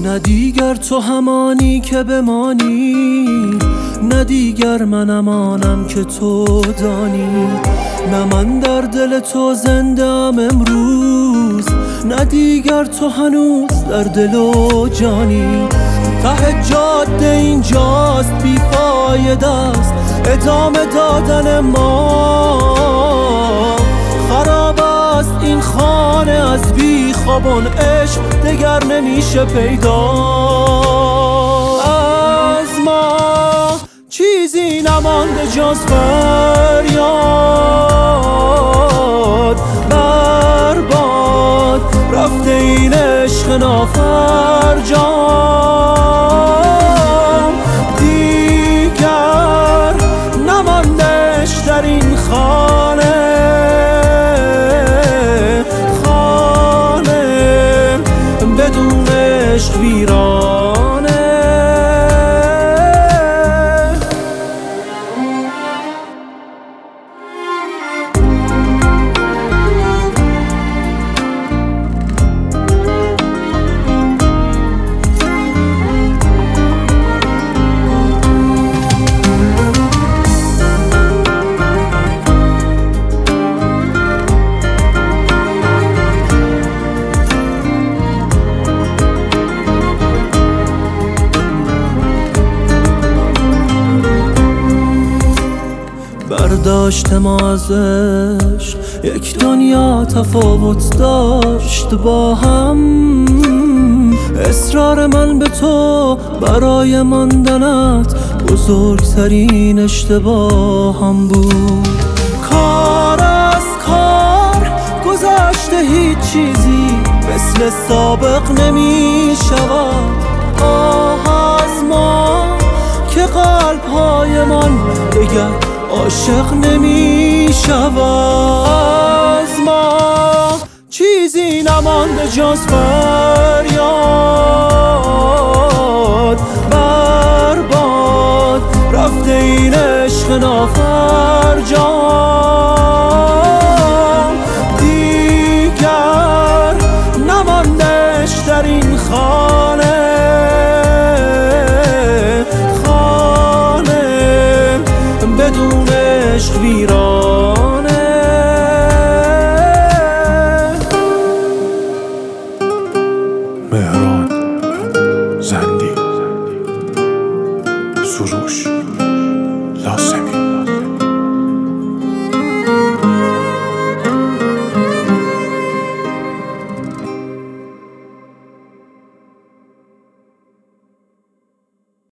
نه دیگر تو همانی که بمانی، نه دیگر من امانم که تو دانی. نه من در دل تو زندم امروز، نه دیگر تو هنوز در دل و جانی. ته جاده اینجاست بیفایده است ادامه دادن ما. خراب است این خانه از بی خوابان، عشق دگر نمیشه پیدا. از ما چیزی نمانده جز فریاد. برباد رفته این عشق نافرجام، دیگر نماندش در این خانه. بدون عشق ویرانه. برداشت ما از عشق یک دنیا تفاوت داشت با هم. اصرار من به تو برای ماندنت بزرگترین اشتباهم بود. کار از کار گذشته، هیچ چیزی مثل سابق نمی شود. آه از ما که قلب‌های من دیگر عاشق نمی شود. از ما چیزی نمانده جز فریاد. برباد رفته این عشق نافرجام، دیگر نماندش در این خانه. بدون عشق ویرانه. مهران زندی، سروش لاسمی.